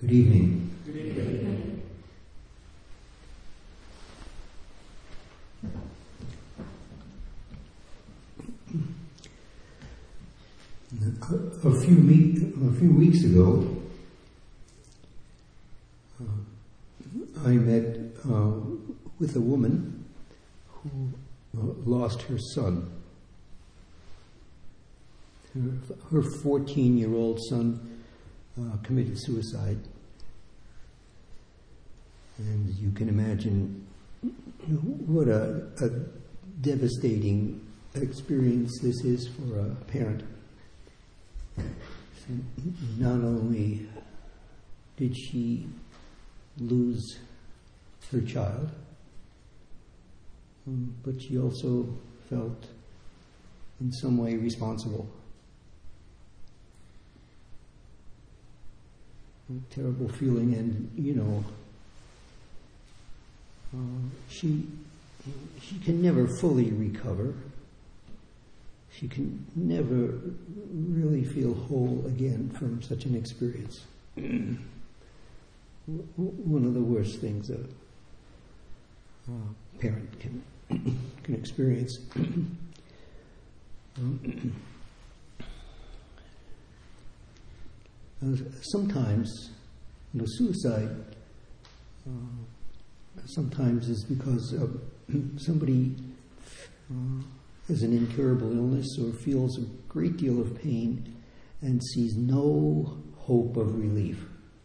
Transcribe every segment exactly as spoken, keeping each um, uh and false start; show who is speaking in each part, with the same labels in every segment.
Speaker 1: Good evening.
Speaker 2: Good evening.
Speaker 1: A, a few me- a few weeks ago, uh, I met uh, with a woman who uh, lost her son. Her fourteen-year-old son uh, committed suicide. And you can imagine what a, a devastating experience this is for a parent. So not only did she lose her child, um, but she also felt in some way responsible. A terrible feeling, and you know, uh, she she can never fully recover. She can never really feel whole again from such an experience. One of the worst things a, a parent can can experience. Sometimes, you know, suicide uh, sometimes is because uh, somebody uh, has an incurable illness or feels a great deal of pain and sees no hope of relief.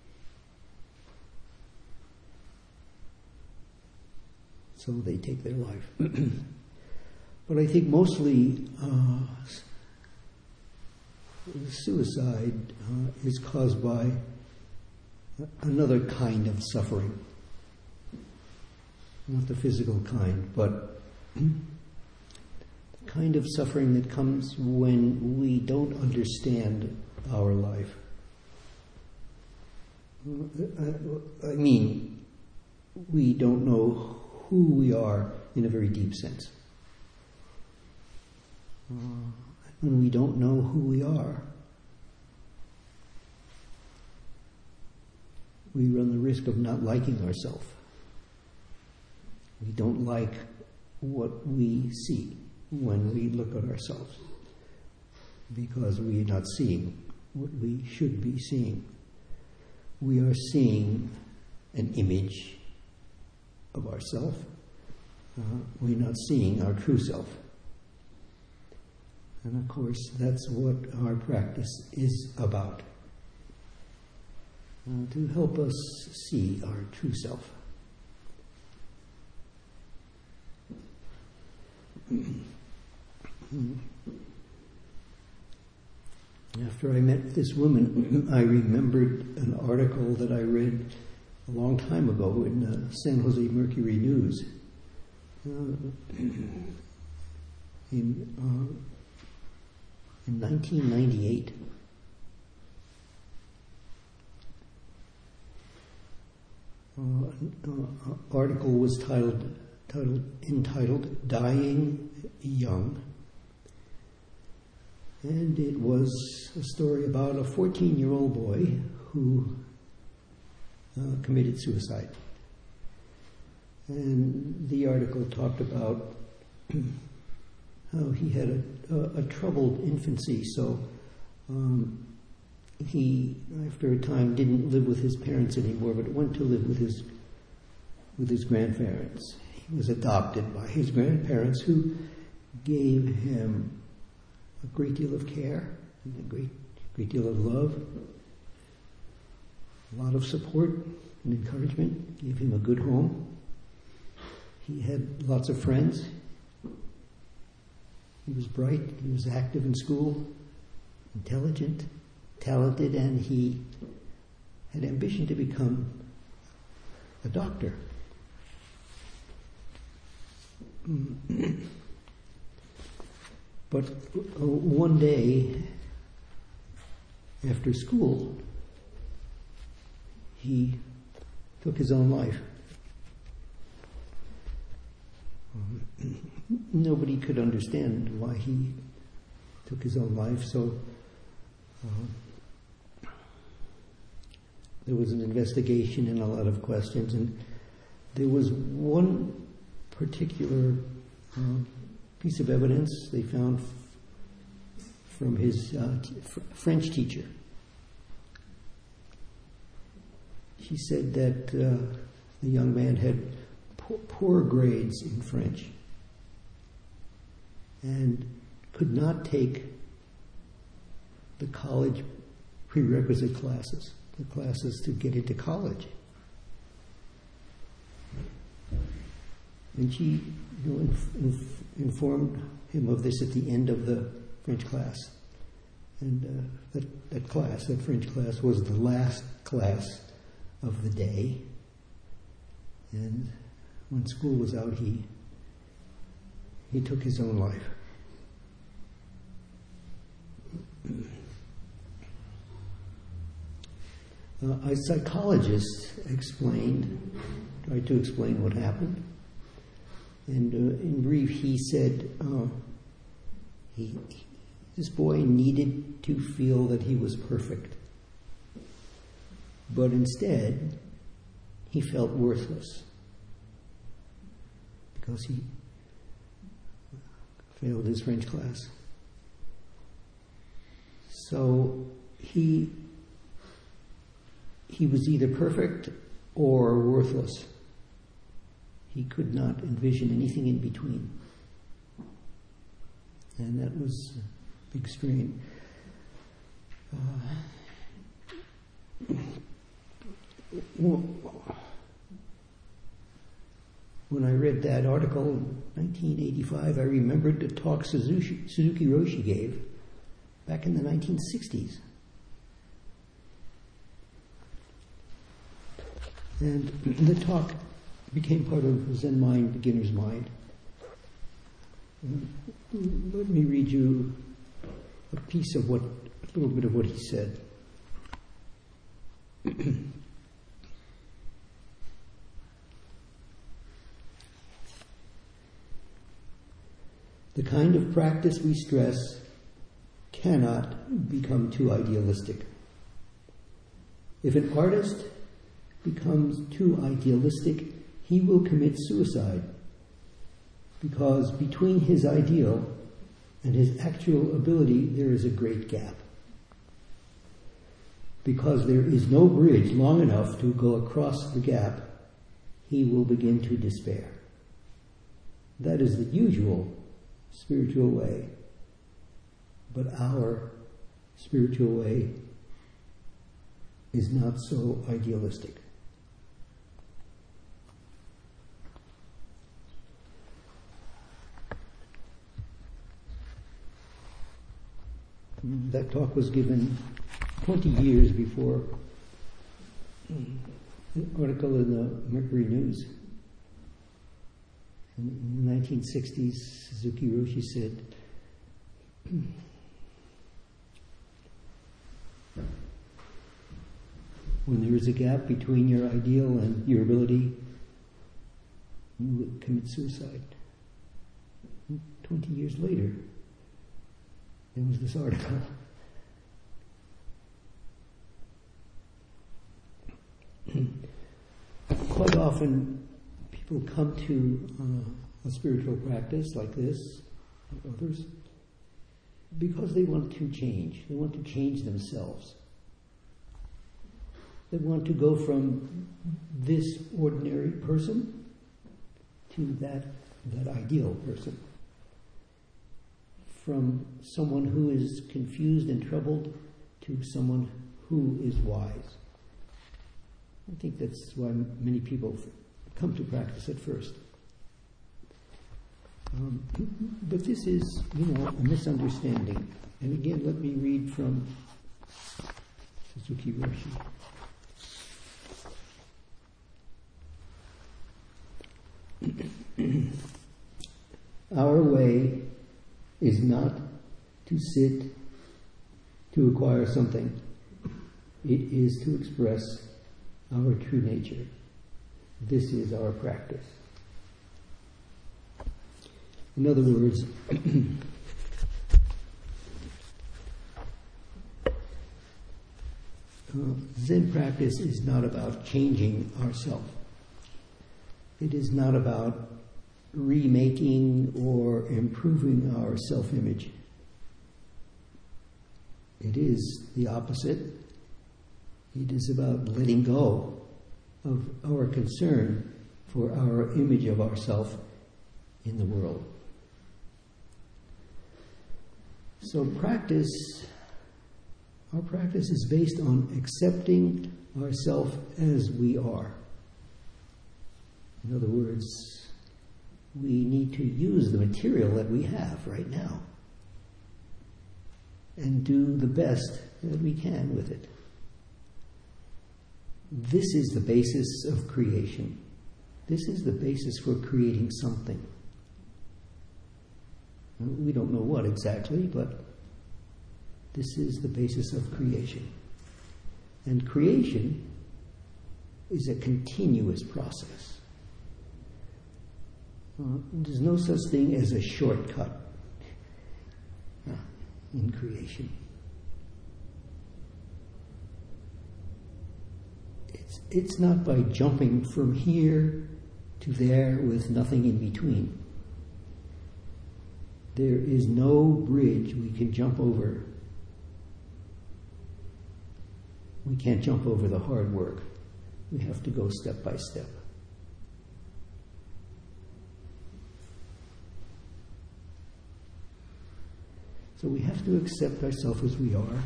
Speaker 1: So they take their life. But I think mostly uh, suicide uh, is caused by another kind of suffering. Not the physical kind, but the kind of suffering that comes when we don't understand our life. I mean, we don't know who we are in a very deep sense. Uh, when we don't know who we are, we run the risk of not liking ourselves. We don't like what we see when we look at ourselves because we are not seeing what we should be seeing. We are seeing an image of ourselves. Uh, we're not seeing our true self. And of course, that's what our practice is about. Uh, to help us see our true self. After I met this woman, I remembered an article that I read a long time ago in uh, San Jose Mercury News. Uh, in, uh, in nineteen ninety-eight, uh, an uh, article was titled, titled entitled "Dying Young," and it was a story about a fourteen-year-old boy who uh, committed suicide. And the article talked about how he had a, a, a troubled infancy, so um, he, after a time, didn't live with his parents anymore, but went to live with his with his grandparents. He was adopted by his grandparents, who gave him a great deal of care and a great great deal of love, a lot of support and encouragement, gave him a good home. He had lots of friends. He was bright, he was active in school, intelligent, talented, and he had ambition to become a doctor. But one day, after school, he took his own life. Nobody could understand why he took his own life, so uh, there was an investigation and a lot of questions, and there was one particular uh, piece of evidence they found f- from his uh, t- f- French teacher. She said that uh, the young man had poor, poor grades in French and could not take the college prerequisite classes, the classes to get into college. And she you know, inf- inf- informed him of this at the end of the French class. And uh, that, that class, that French class, was the last class of the day. And when school was out, he he took his own life. Uh, a psychologist explained, tried to explain what happened. And uh, in brief, he said uh, he, this boy needed to feel that he was perfect. But instead, he felt worthless because he failed his French class. So he he was either perfect or worthless. He could not envision anything in between. And that was a big strain. Uh, when I read that article in nineteen eighty-five, I remembered the talk Suzuki, Suzuki Roshi gave back in the nineteen sixties. And the talk became part of Zen Mind, Beginner's Mind. Let me read you a piece of what, a little bit of what he said. The kind of practice we stress cannot become too idealistic. If an artist becomes too idealistic, he will commit suicide, because between his ideal and his actual ability there is a great gap. Because there is no bridge long enough to go across the gap, he will begin to despair. That is the usual spiritual way, but our spiritual way is not so idealistic. That talk was given twenty years before an article in the Mercury News. In the nineteen sixties, Suzuki Roshi said, when there is a gap between your ideal and your ability, you will commit suicide. And twenty years later, there was this article. Quite often, people come to uh, a spiritual practice like this, or others, because they want to change. They want to change themselves. They want to go from this ordinary person to that, that ideal person. From someone who is confused and troubled to someone who is wise. I think that's why many people come to practice at first. Um, but this is, you know, a misunderstanding. And again, let me read from Suzuki Roshi. Our way is not to sit to acquire something. It is to express our true nature. This is our practice. In other words, uh, Zen practice is not about changing ourselves. It is not about remaking or improving our self-image. It is the opposite. It is about letting go of our concern for our image of ourself in the world. So practice, our practice is based on accepting ourselves as we are. In other words, we need to use the material that we have right now and do the best that we can with it. This is the basis of creation. This is the basis for creating something. We don't know what exactly, but this is the basis of creation. And creation is a continuous process. Uh, there's no such thing as a shortcut uh, in creation. It's, it's not by jumping from here to there with nothing in between. There is no bridge we can jump over. We can't jump over the hard work. We have to go step by step. So we have to accept ourselves as we are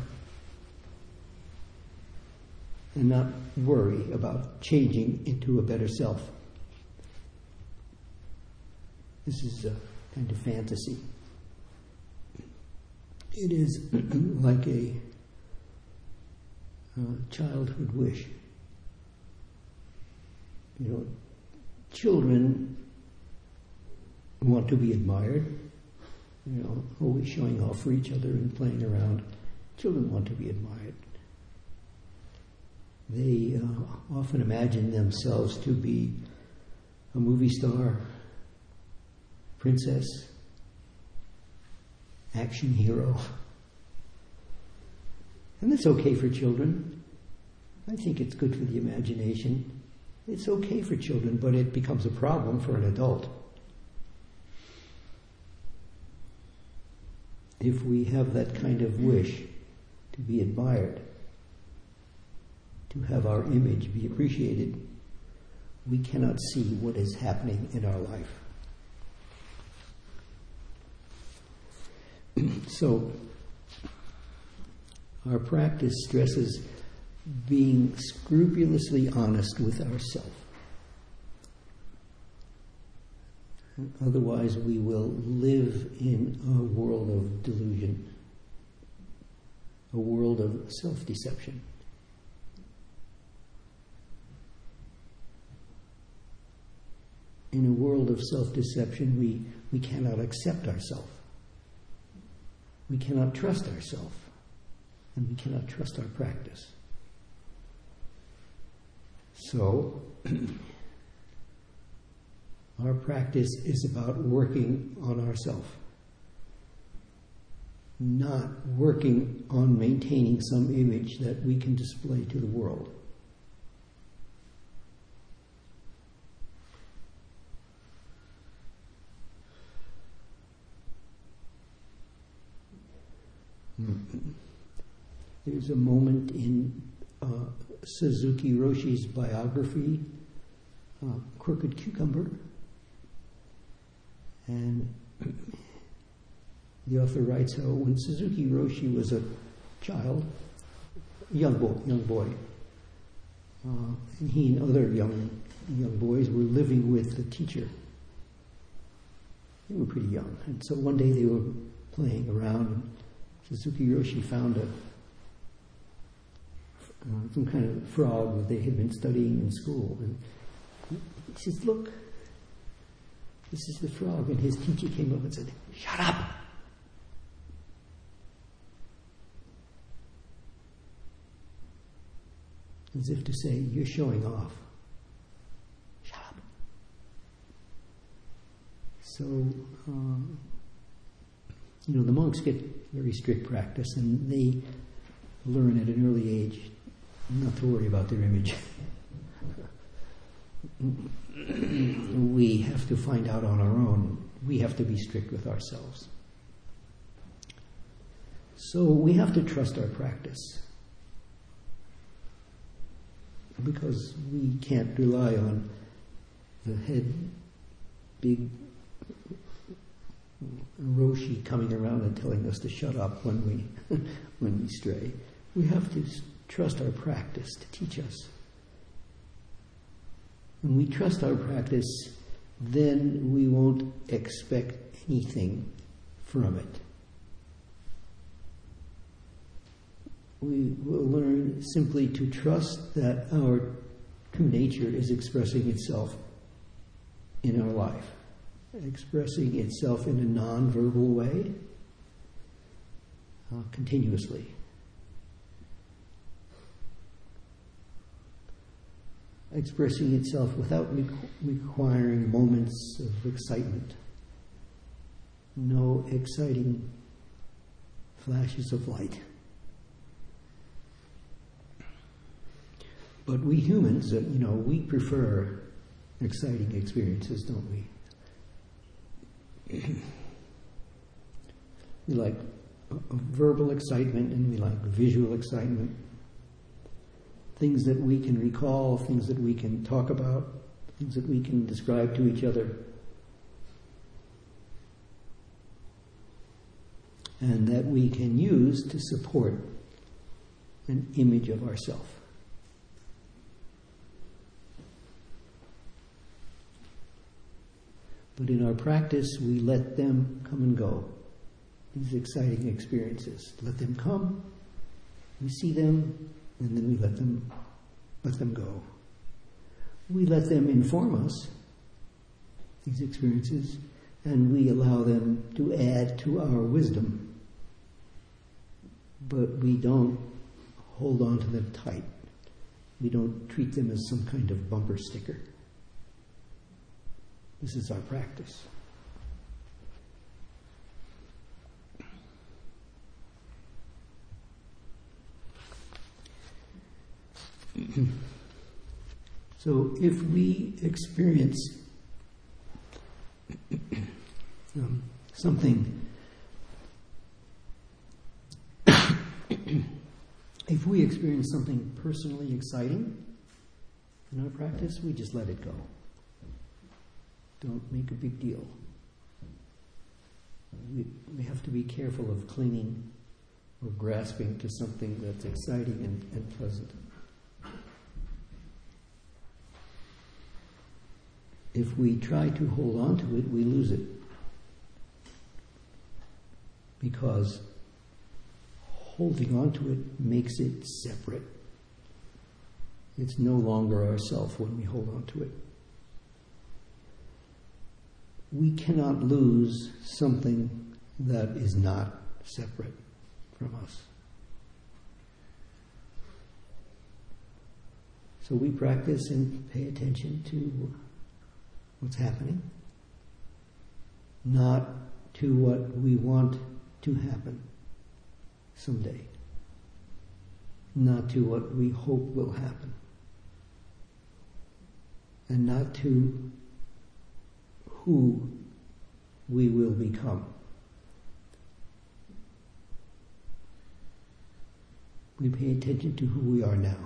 Speaker 1: and not worry about changing into a better self. This is a kind of fantasy. It is like a uh, childhood wish. You know, children want to be admired, you know, always showing off for each other and playing around. Children want to be admired. They uh, often imagine themselves to be a movie star, princess, action hero. And that's okay for children. I think it's good for the imagination. It's okay for children, but it becomes a problem for an adult. If we have that kind of wish to be admired, to have our image be appreciated, we cannot see what is happening in our life. So, our practice stresses being scrupulously honest with ourselves. Otherwise, we will live in a world of delusion, a world of self-deception. In a world of self-deception, we, we cannot accept ourselves. We cannot trust ourselves. And we cannot trust our practice. So, our practice is about working on ourselves, not working on maintaining some image that we can display to the world. There's a moment in uh, Suzuki Roshi's biography, uh, Crooked Cucumber, and the author writes how when Suzuki Roshi was a child, young boy, young boy, uh, and he and other young young boys were living with the teacher. They were pretty young, and so one day they were playing around, and Suzuki Roshi found a Uh, some kind of frog that they had been studying in school. And he says, "Look, this is the frog." And his teacher came up and said, "Shut up!" As if to say, "You're showing off. Shut up." So, uh, you know, the monks get very strict practice, and they learn at an early age not to worry about their image. We have to find out on our own. We have to be strict with ourselves. So we have to trust our practice, because we can't rely on the head, big Roshi coming around and telling us to shut up when we when we stray. We have to trust our practice to teach us. When we trust our practice, then we won't expect anything from it. We will learn simply to trust that our true nature is expressing itself in our life, expressing itself in a non-verbal way, uh, continuously. Expressing itself without re- requiring moments of excitement. No exciting flashes of light. But we humans, uh, you know, we prefer exciting experiences, don't we? We like uh, verbal excitement and we like visual excitement. Things that we can recall, things that we can talk about, things that we can describe to each other. And that we can use to support an image of ourselves. But in our practice, we let them come and go. These exciting experiences. Let them come, we see them, and then we let them let them go. We let them inform us, these experiences, and we allow them to add to our wisdom. But we don't hold on to them tight. We don't treat them as some kind of bumper sticker. This is our practice. So if we experience um, something, if we experience something personally exciting in our practice, we just let it go. Don't make a big deal. We, we have to be careful of clinging or grasping to something that's exciting and, and pleasant. If we try to hold on to it, we lose it. Because holding on to it makes it separate. It's no longer ourself when we hold on to it. We cannot lose something that is not separate from us. So we practice and pay attention to what's happening, not to what we want to happen someday, not to what we hope will happen, and not to who we will become. We pay attention to who we are now.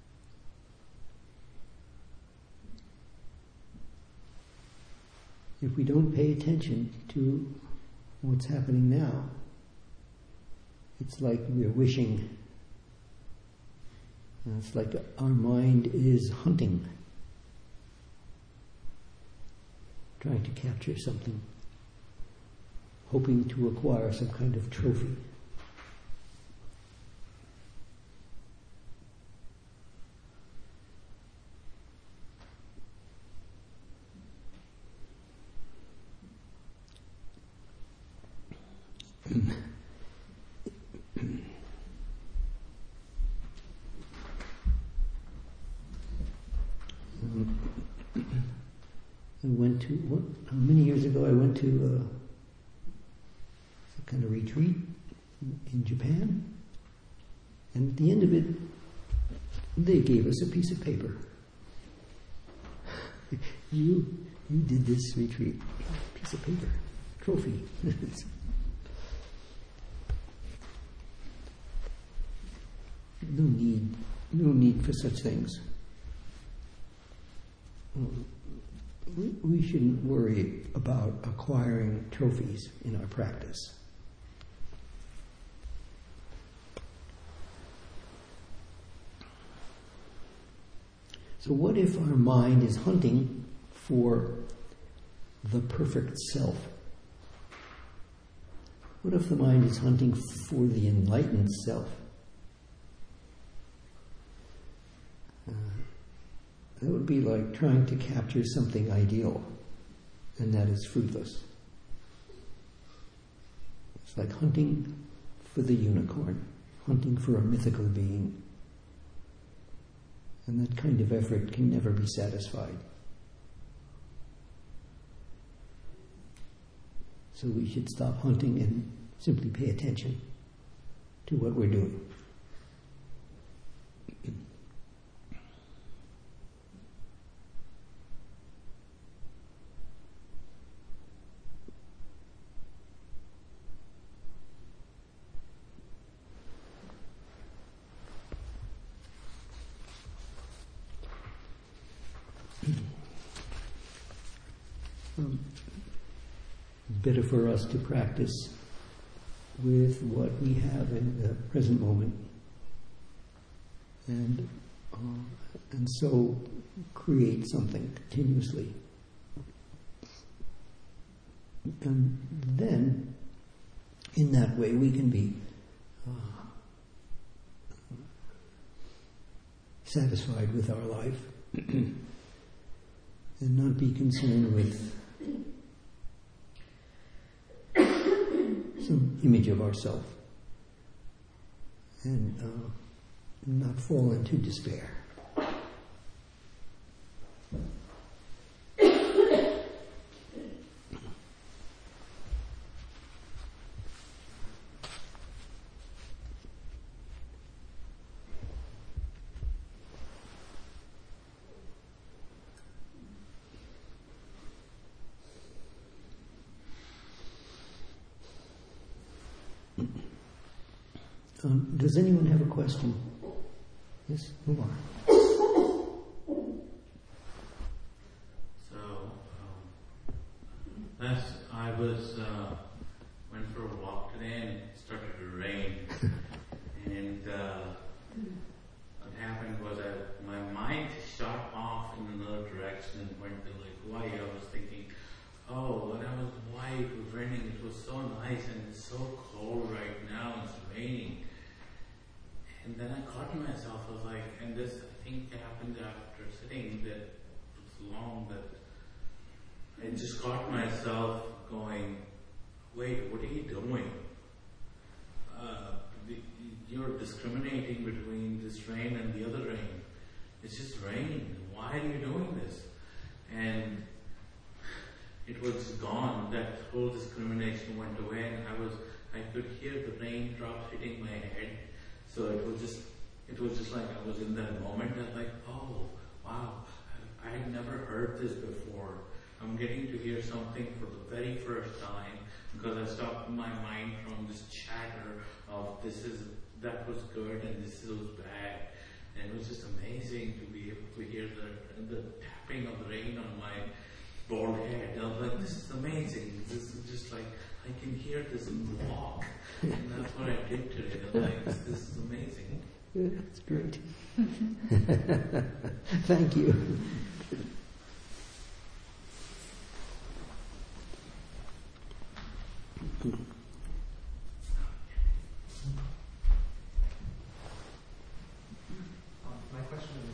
Speaker 1: If we don't pay attention to what's happening now, it's like we're wishing. It's like our mind is hunting, trying to capture something, hoping to acquire some kind of trophy. I went to, what, many years ago, I went to uh, a kind of retreat in, in Japan. And at the end of it, they gave us a piece of paper. you, you did this retreat. Piece of paper. Trophy. No need, no need for such things. We, we shouldn't worry about acquiring trophies in our practice. So what if our mind is hunting for the perfect self? What if the mind is hunting for the enlightened self? Uh, that would be like trying to capture something ideal, and that is fruitless. It's like hunting for the unicorn, hunting for a mythical being. And that kind of effort can never be satisfied. So we should stop hunting and simply pay attention to what we're doing. Um, better for us to practice with what we have in the present moment, and uh, and so create something continuously, and then in that way we can be uh, satisfied with our life and not be concerned with some image of ourselves, and uh, not fall into despair. Um, does anyone have a question? Yes, move on.
Speaker 2: So, um, last I was uh, went for a walk today and it started to rain, and uh, what happened was that my mind shot off in another direction and went to like Hawaii. I was thinking, oh, when I was in Hawaii, it was raining. It was so nice, and it's so cold right now. It's raining. And then I caught myself, I was like, and this I think happened after sitting that was long, that I just caught myself going, wait, what are you doing? Uh, you're discriminating between this rain and the other rain. It's just rain. Why are you doing this? And it was gone. That whole discrimination went away, and I was, I could hear the raindrops hitting my head. So it was just, it was just like I was in that moment. I was like, oh, wow, I, I had never heard this before. I'm getting to hear something for the very first time because I stopped my mind from this chatter of this is, that was good and this was bad. And it was just amazing to be able to hear the, the tapping of the rain on my bald head. I was like, this is amazing. This is just like, I can hear this walk. And that's what I did today. I was like, this is amazing.
Speaker 1: That's great. Thank you.
Speaker 3: My question is,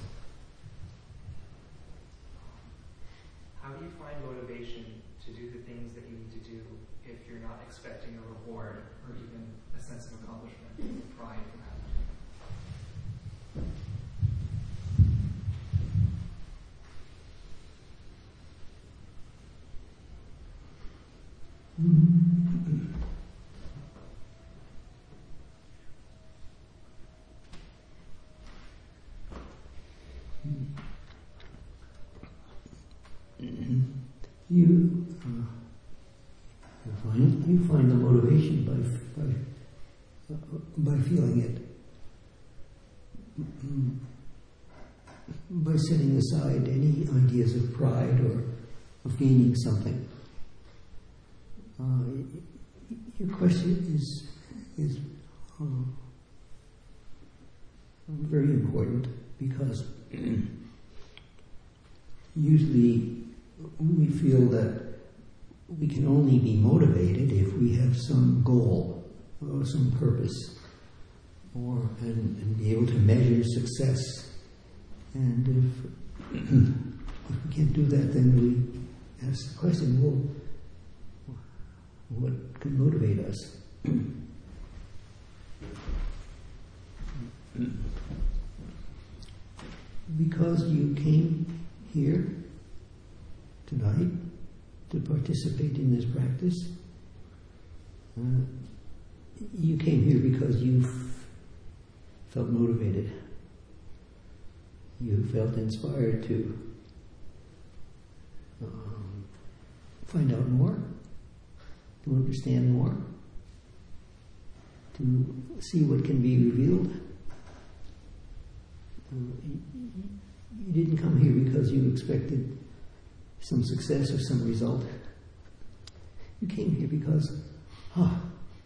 Speaker 3: how do you find motivation to do the things that you need to do if you're not expecting a reward or even a sense of accomplishment or pride from that?
Speaker 1: You, uh, you find you find the motivation by by uh, by feeling it, by setting aside any ideas of pride or of gaining something. Uh, your question is is uh, very important because usually we feel that we can only be motivated if we have some goal or some purpose, or and, and be able to measure success. And if, if we can't do that, then we ask the question, well, what could motivate us? Because you came here tonight to participate in this practice, uh, you came here because you felt motivated. You felt inspired to um, find out more, to understand more, to see what can be revealed. Uh, you, you didn't come here because you expected some success or some result. You came here because, ah,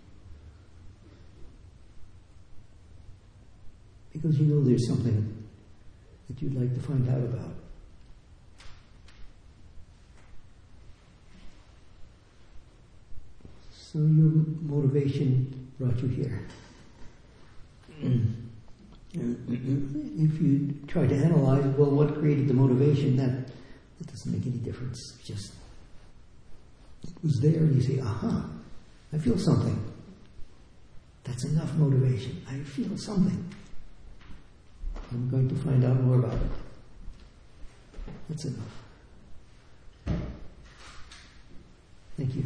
Speaker 1: because you know there's something that you'd like to find out about. So your motivation brought you here. If you try to analyze, well, what created the motivation, that, that doesn't make any difference. Just, it was there, and you say, aha, I feel something. That's enough motivation. I feel something. I'm going to find out more about it. That's enough. Thank you.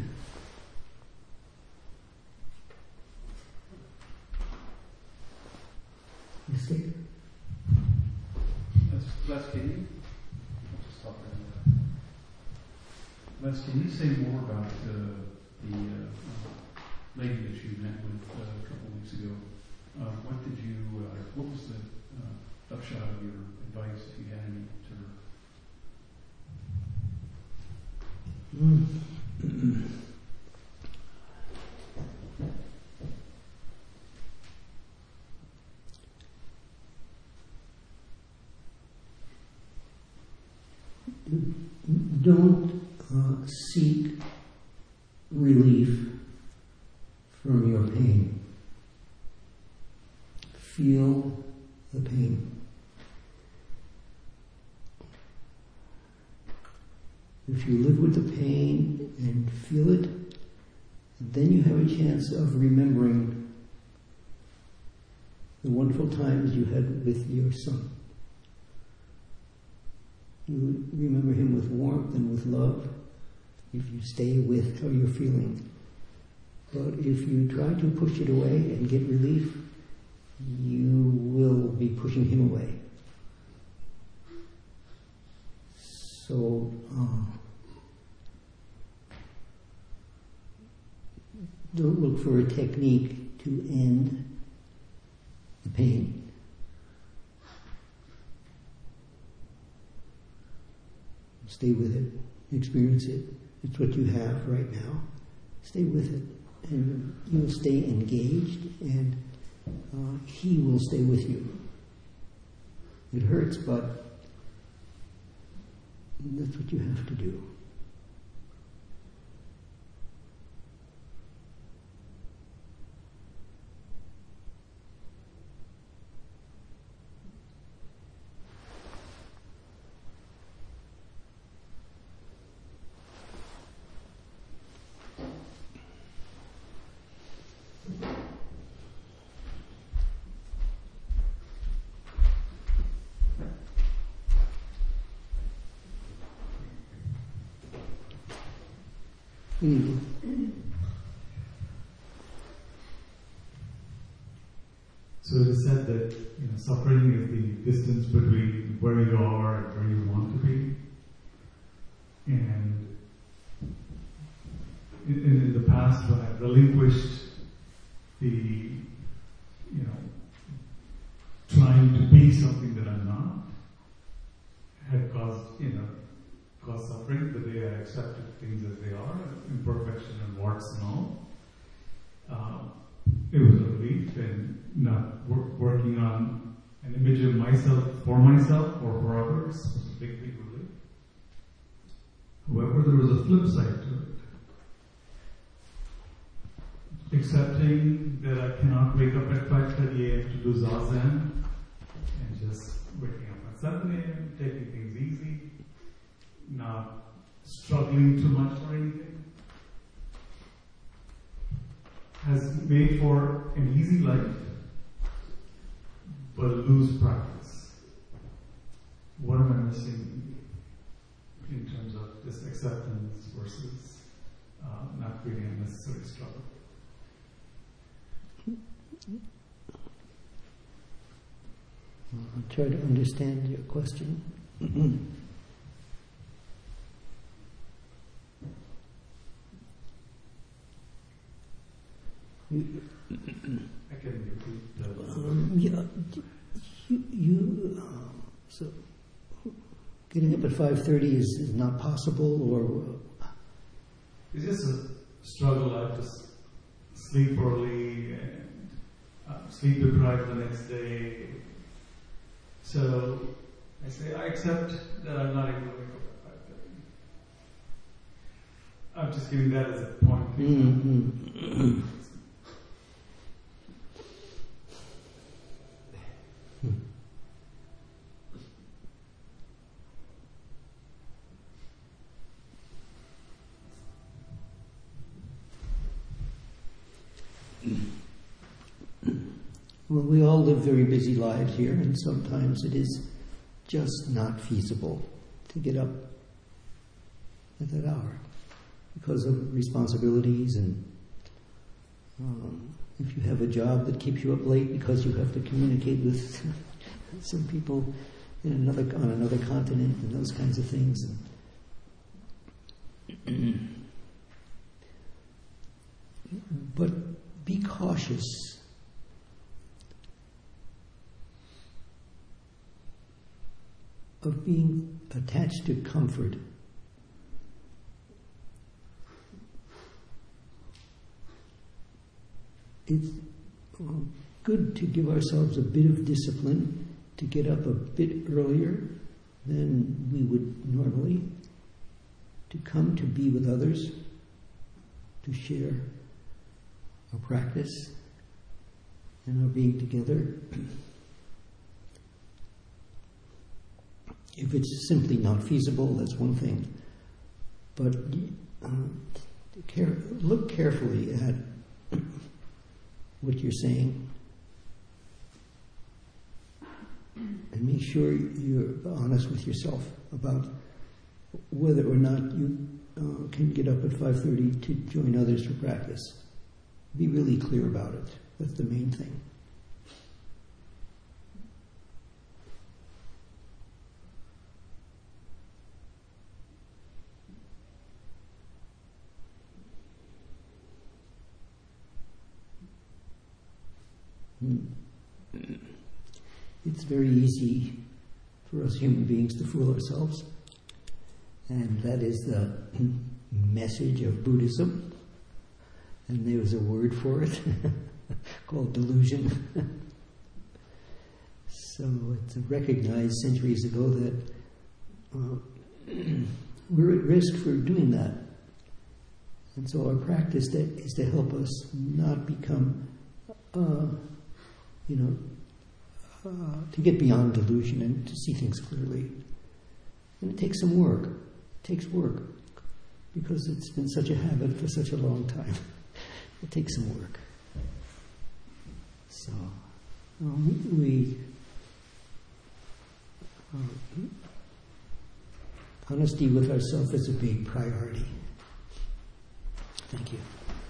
Speaker 1: Yes, Dave?
Speaker 4: Les, Les, can you just stop right there? Les, can you say more about uh, the uh, lady that you met with uh, a couple of weeks ago? Uh, what did you? Uh, what was the uh, upshot of your advice, if you had any, to her?
Speaker 1: Mm. Don't uh, seek relief from your pain. Feel the pain. If you live with the pain and feel it, then you have a chance of remembering the wonderful times you had with your son. You remember him with warmth and with love if you stay with how you're feeling. But if you try to push it away and get relief, you will be pushing him away. So, uh, don't look for a technique to end the pain. Stay with it. Experience it. It's what you have right now. Stay with it. And you'll stay engaged, and uh, he will stay with you. It hurts, but that's what you have to do. Mm.
Speaker 5: So it is said that, you know, suffering is the distance between where you are cause suffering. The day I accepted things as they are, imperfection and warts and all, um, it was a relief, and not wor- working on an image of myself for myself or for others was a big, big relief. However, there was a flip side to it. Accepting that I cannot wake up at five thirty a.m. to do Zazen, and just waking up at seven a.m., taking things easy, not struggling too much for anything, has made for an easy life, but a loose practice. What am I missing in terms of this acceptance versus uh, not creating unnecessary struggle?
Speaker 1: I'll try to understand your question. you,
Speaker 5: I can repeat the...
Speaker 1: um, yeah, you, you uh, so getting up at five thirty is, is not possible, or
Speaker 5: It's just a struggle. I have to s- sleep early and uh, sleep deprived the next day. So I say, I accept that I'm not able to wake up at five thirty. I'm just giving that as a point.
Speaker 1: mm-hmm. Well, we all live very busy lives here, and sometimes it is just not feasible to get up at that hour because of responsibilities, and um, if you have a job that keeps you up late because you have to communicate with some people in another on another continent and those kinds of things. And but be cautious. Of being attached to comfort. It's good to give ourselves a bit of discipline, to get up a bit earlier than we would normally, to come to be with others, to share our practice and our being together. If it's simply not feasible, that's one thing. But uh, care, look carefully at what you're saying and make sure you're honest with yourself about whether or not you uh, can get up at five thirty to join others for practice. Be really clear about it. That's the main thing. It's very easy for us human beings to fool ourselves, and that is the message of Buddhism, and there's a word for it called delusion. So it's recognized centuries ago that uh, we're at risk for doing that, and so our practice that is to help us not become uh, you know, uh, to get beyond delusion and to see things clearly. And it takes some work. It takes work because it's been such a habit for such a long time. It takes some work. So, um, we, uh, honesty with ourselves is a big priority. Thank you.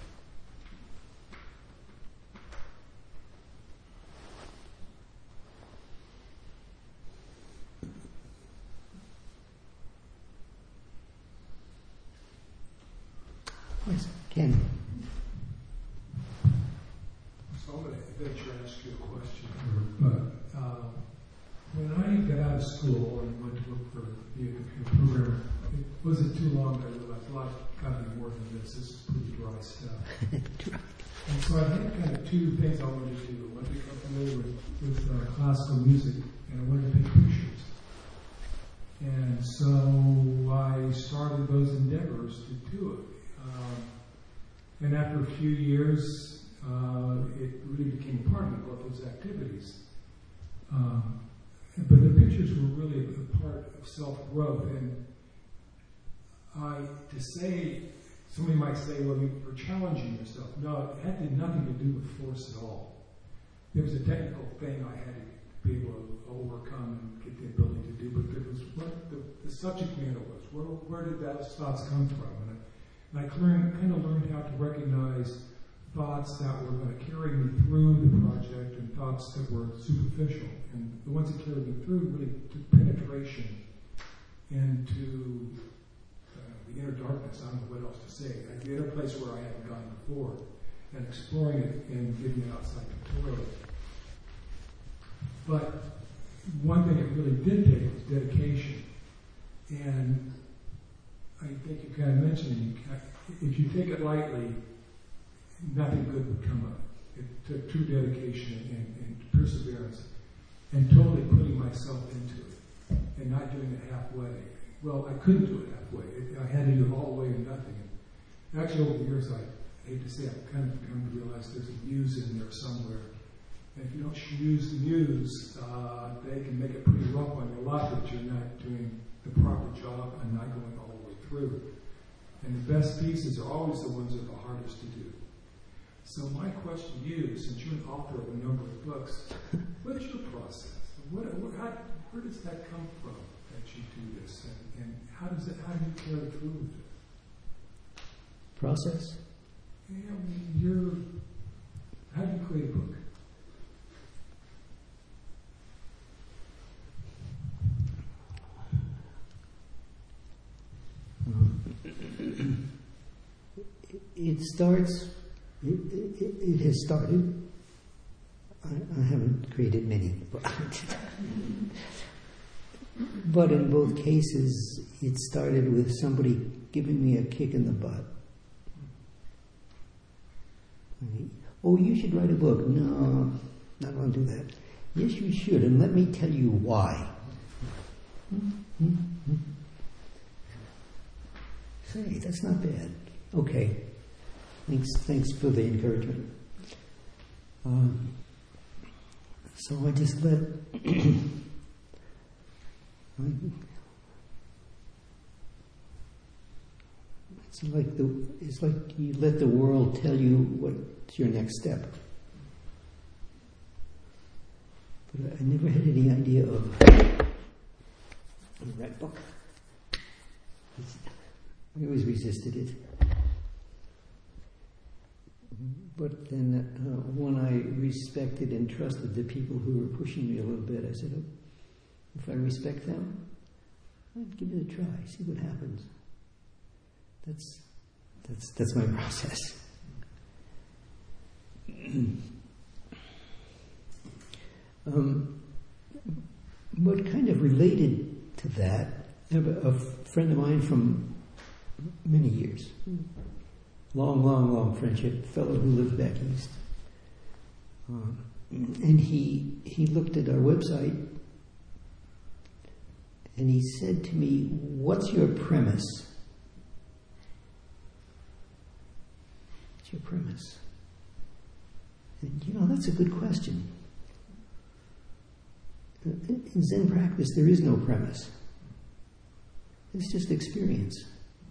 Speaker 1: Yes, Ken.
Speaker 6: So I'm going to venture and ask you a question. But uh, when I got out of school and went to work for be a computer programmer. It wasn't too long that I realized a lot got to be more than this. This is pretty dry stuff. And so I had kind of two things I wanted to do. I wanted to become familiar with, with uh, classical music, and I wanted to take pictures. And so I started those endeavors to do it. Um, and after a few years, uh, it really became part of both those activities. Um, but the pictures were really a part of self-growth. And I, to say, somebody might say, well, you're challenging yourself. No, it had nothing to do with force at all. There was a technical thing I had to be able to overcome and get the ability to do, but it was what the, the subject matter was. Where, where did those thoughts come from? And I, and I learned, kind of learned how to recognize thoughts that were going to carry me through the project and thoughts that were superficial. And the ones that carried me through really took penetration into uh, the inner darkness. I don't know what else to say. Like the inner place where I hadn't gone before, and exploring it and getting it outside pictorially. But one thing it really did take was dedication. And I think you kind of mentioned, you kind of, if you take it lightly, nothing good would come of it. It took true dedication and, and perseverance, and totally putting myself into it, and not doing it halfway. Well, I couldn't do it halfway. It, I had to do it all the way or nothing. And actually, over the years, I, I hate to say, I've kind of come to realize there's a muse in there somewhere. And if you don't use the muse, uh, they can make it pretty rough on your life that you're not doing the proper job and not going all the way through. And the best pieces are always the ones that are the hardest to do. So my question to you, since you're an author of a number of books, what's your process? What, what, how, where does that come from that you do this? And, and how does it, how do you carry through with it?
Speaker 1: Process?
Speaker 6: Yeah, I mean, you're, how do you create a book?
Speaker 1: It starts, it, it, it has started. I, I haven't created many, but, but in both cases, it started with somebody giving me a kick in the butt. I mean, oh, you should write a book. No, not going to do that. Yes, you should, and let me tell you why. Mm-hmm. Say, that's not bad. Okay. Thanks, thanks for the encouragement. Um, so I just let. I, it's like the. It's like you let the world tell you what's your next step. But I never had any idea of that book. I always resisted it. But then uh, when I respected and trusted the people who were pushing me a little bit, I said, oh, if I respect them, I'd give it a try, see what happens. That's that's that's my process. um, what kind of related to that, a, a friend of mine from many years, long, long, long friendship, fellow who lived back east. Um, and he he looked at our website and he said to me, what's your premise? What's your premise? And, you know, that's a good question. In Zen practice, there is no premise. It's just experience.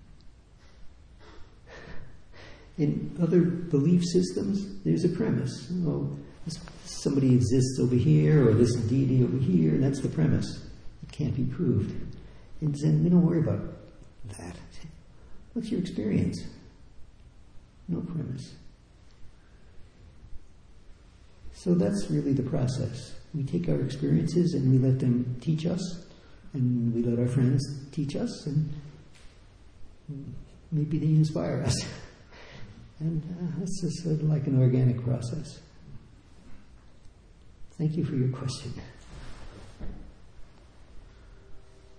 Speaker 1: In other belief systems, there's a premise. Oh, somebody exists over here, or this deity over here, and that's the premise. It can't be proved. In Zen, we don't worry about that. What's your experience? No premise. So that's really the process. We take our experiences and we let them teach us, and we let our friends teach us, and maybe they inspire us. And uh, it's just sort of like an organic process. Thank you for your question.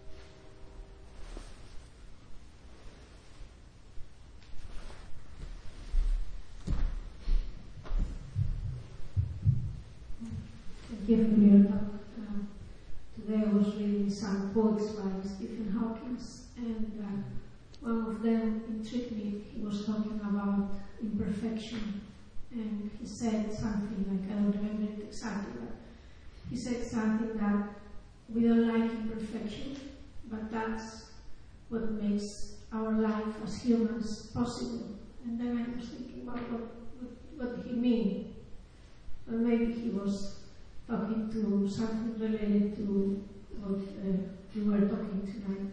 Speaker 7: reading some quotes by Stephen Hawking, and uh, one of them intrigued me. He was talking about imperfection, and he said something like, I don't remember it exactly, but he said something that we don't like imperfection, but that's what makes our life as humans possible. And then I was thinking, well, what, what, what did he mean? Well, maybe he was talking to something related to what uh, we were talking tonight.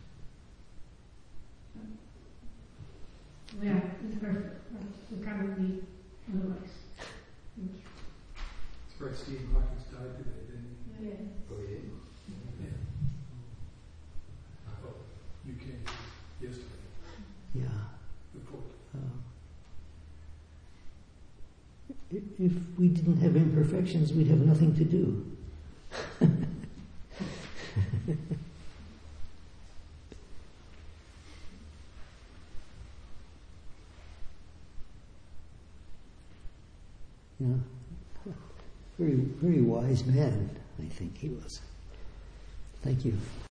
Speaker 7: We are imperfect, but we cannot be otherwise. Thank you.
Speaker 6: That's right, Stephen Hawking died today, didn't he?
Speaker 7: Yeah.
Speaker 6: Oh, yeah? Yeah. Oh, U K, yesterday,
Speaker 1: Yeah.
Speaker 6: the fourth.
Speaker 1: Uh, i- if we didn't have imperfections, we'd have nothing to do. Yeah. Very, very wise man, I think he was. Thank you.